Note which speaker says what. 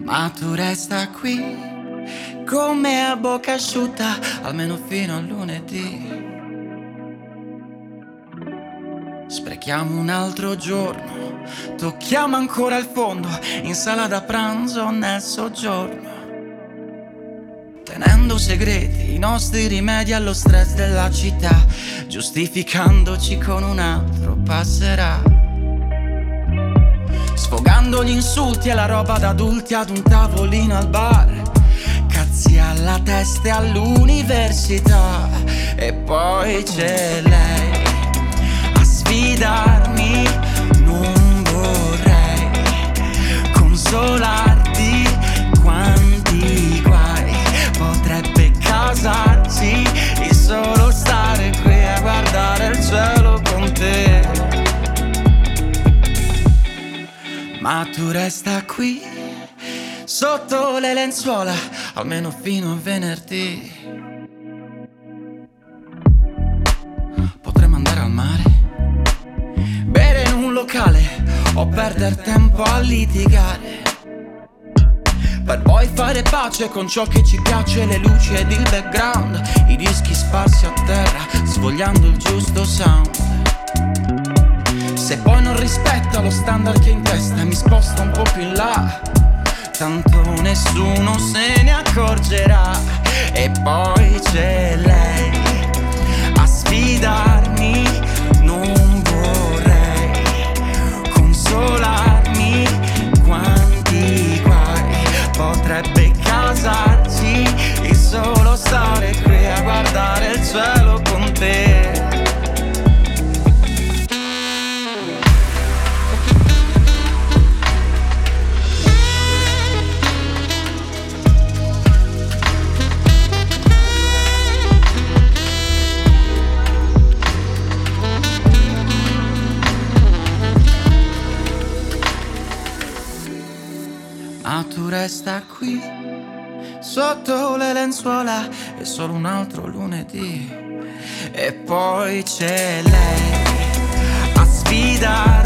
Speaker 1: Ma tu resta qui come a bocca asciutta, almeno fino a lunedì. Sprechiamo un altro giorno, tocchiamo ancora il fondo, in sala da pranzo nel soggiorno, tenendo segreti i nostri rimedi allo stress della città, giustificandoci con un altro passerà, sfogando gli insulti e la roba da adulti ad un tavolino al bar, cazzi alla testa e all'università. E poi c'è lei a sfidarmi, non vorrei consolarti, quanti guai potrebbe causarci di solo stare qui a guardare il cielo con te. Ma tu resta qui sotto le lenzuola, almeno fino a venerdì. Potremmo andare al mare, bere in un locale o perdere tempo a litigare, per poi fare pace con ciò che ci piace, le luci ed il background, i dischi sparsi a terra, svogliando il giusto sound. Se poi non rispetta lo standard che in testa, mi sposta un po' più in là, tanto nessuno se ne accorgerà. E poi c'è lei a sfidarmi, non vorrei consolarmi, quanti guai potrebbe causarci di solo stare qui a guardare il cielo con te. Ma tu resta qui sotto le lenzuola, è solo un altro lunedì. E poi c'è lei a sfidare